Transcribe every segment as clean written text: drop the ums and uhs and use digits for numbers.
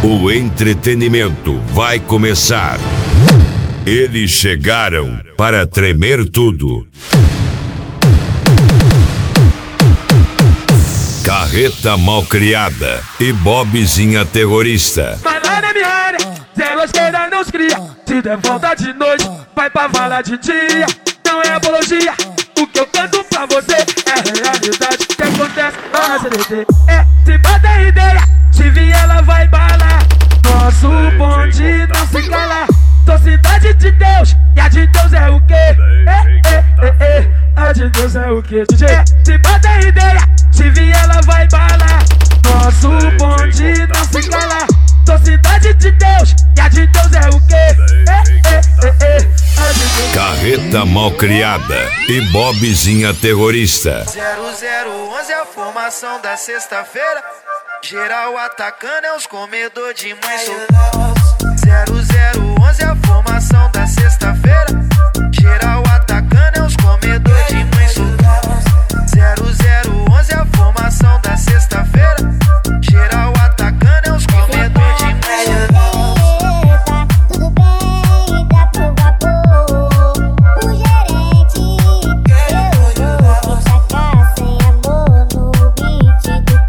O entretenimento vai começar. Eles chegaram para tremer tudo. Carreta Malcriada e Bobzinha Terrorista. Vai lá na minha área, zero esquerda não se cria. Se der volta de noite, vai pra vala de dia. Não é apologia, o que eu canto pra você é realidade. O que acontece na CDT é se bota ideia, se vir ela vai balar. Nosso bonde não se cala. Sou cidade de Deus, e a de Deus é o quê? A de Deus é o quê? DJ, se bota ideia, se vir ela vai balar. Nosso bonde não se cala. Sou cidade de Deus, e a de Deus é o quê? Carreta Malcriada e Bobzinha Terrorista. 0011 a formação da sexta-feira. Geral atacando é os comedor de mãe solteira. 0011 a formação da sexta-feira. Geral atacando é os comedor de mãe solteira. 0011 a formação da sexta-feira. Geral atacando é os comedor de mãe solteira. Tudo bem, dá pro vapor. O gerente, eu vou sacar sem amor no beat do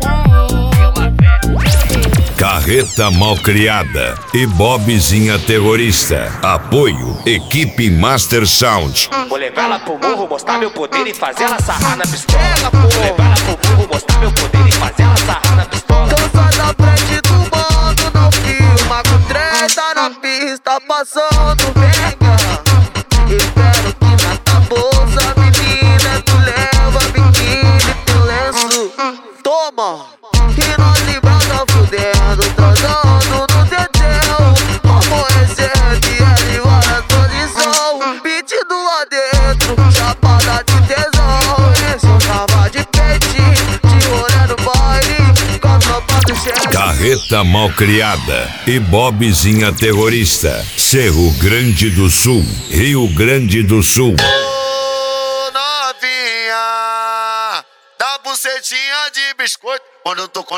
Caem. Carreta Malcriada e Bobzinha Terrorista. Apoio Equipe Master Sound. Vou levar ela pro morro, mostrar meu poder e fazer ela sarrar na pistola. Vou levar ela pro morro, mostrar meu poder e fazer ela sarrar na pistola. Então sai da frente do mano, não filma com treta na pista, passando venga. Espero que na tua bolsa, menina, tu leva biquíni, teu lenço. Toma! E nós librada fudendo, transando no teteu. Amanhecer, dia de hora, posição. Beat do lá dentro, chapada de tesão. Esse eu tava de peitinho, de rolê no baile, com a tropa do chefe. Carreta Malcriada e Bobzinha Terrorista. Cerro Grande do Sul, Rio Grande do Sul. Ô novinha, dá bucetinha de biscoito. Quando eu tô com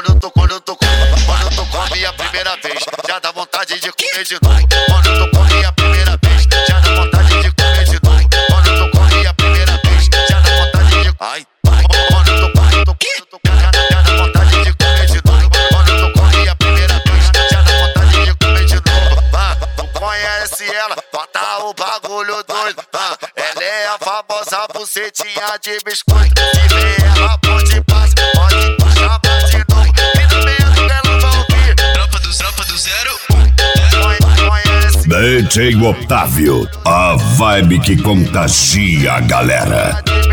a minha primeira vez, já dá vontade de comer de novo. Quando eu tô com a minha primeira vez, já dá vontade de comer de novo. Quando eu tô com a minha primeira vez, já dá vontade de... Ai, quando eu tô já dá vontade de comer de novo. Quando eu tô com a minha primeira vez, já dá vontade de comer de novo. Não conhece ela, bota o bagulho doido. Ela é a famosa bucetinha de biscoito. Se vê ela, pode passar, pode chamar de novo. E no meio dela vai ouvir Tropa do Zero. DJ Otávio, a vibe que contagia a galera.